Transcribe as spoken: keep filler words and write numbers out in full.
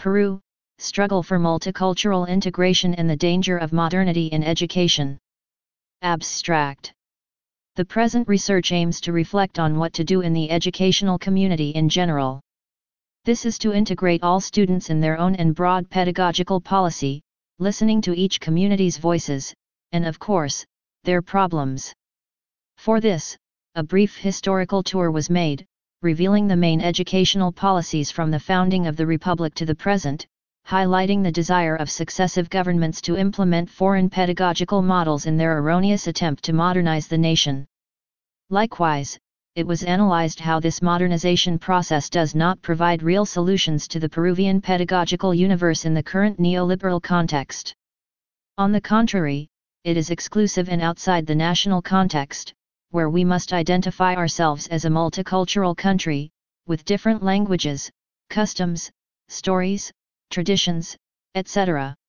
Peru, Struggle for Multicultural Integration and the Danger of Modernity in Education. Abstract. The present research aims to reflect on what to do in the educational community in general. This is to integrate all students in their own and broad pedagogical policy, listening to each community's voices, and of course, their problems. For this, a brief historical tour was made, revealing the main educational policies from the founding of the Republic to the present, highlighting the desire of successive governments to implement foreign pedagogical models in their erroneous attempt to modernize the nation. Likewise, it was analyzed how this modernization process does not provide real solutions to the Peruvian pedagogical universe in the current neoliberal context. On the contrary, it is exclusive and outside the national context, where we must identify ourselves as a multicultural country, with different languages, customs, stories, traditions, et cetera.